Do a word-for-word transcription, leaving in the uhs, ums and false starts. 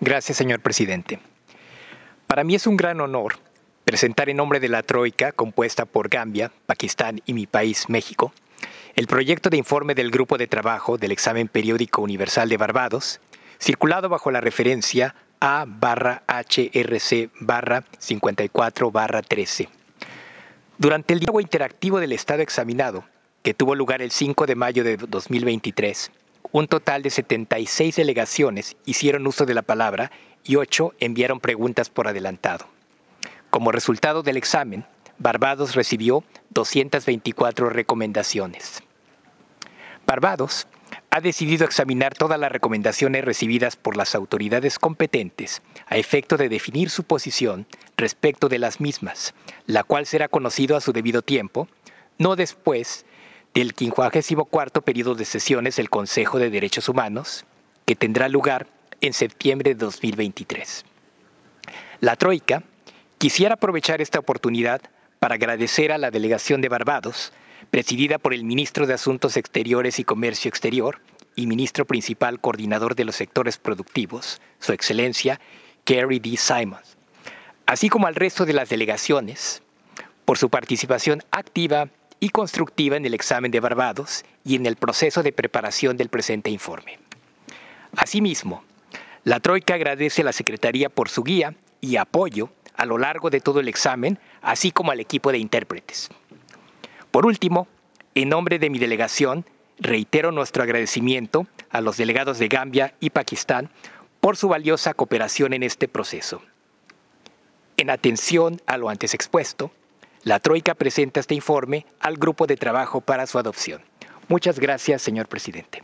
Gracias, señor presidente. Para mí es un gran honor presentar en nombre de la Troika, compuesta por Gambia, Pakistán y mi país, México, el proyecto de informe del Grupo de Trabajo del Examen Periódico Universal de Barbados, circulado bajo la referencia A H R C cincuenta y cuatro trece. Durante el diálogo interactivo del Estado examinado, que tuvo lugar el cinco de mayo de dos mil veintitrés, un total de setenta y seis delegaciones hicieron uso de la palabra y ocho enviaron preguntas por adelantado. Como resultado del examen, Barbados recibió doscientas veinticuatro recomendaciones. Barbados ha decidido examinar todas las recomendaciones recibidas por las autoridades competentes a efecto de definir su posición respecto de las mismas, la cual será conocido a su debido tiempo, no después del quincuagésimo cuarto periodo de sesiones del Consejo de Derechos Humanos, que tendrá lugar en septiembre de dos mil veintitrés. La Troika quisiera aprovechar esta oportunidad para agradecer a la delegación de Barbados, presidida por el ministro de Asuntos Exteriores y Comercio Exterior y ministro principal coordinador de los sectores productivos, su excelencia Kerry D. Simons, así como al resto de las delegaciones, por su participación activa y constructiva en el examen de Barbados y en el proceso de preparación del presente informe. Asimismo, la Troika agradece a la Secretaría por su guía y apoyo a lo largo de todo el examen, así como al equipo de intérpretes. Por último, en nombre de mi delegación, reitero nuestro agradecimiento a los delegados de Gambia y Pakistán por su valiosa cooperación en este proceso. En atención a lo antes expuesto, la Troika presenta este informe al Grupo de Trabajo para su adopción. Muchas gracias, señor presidente.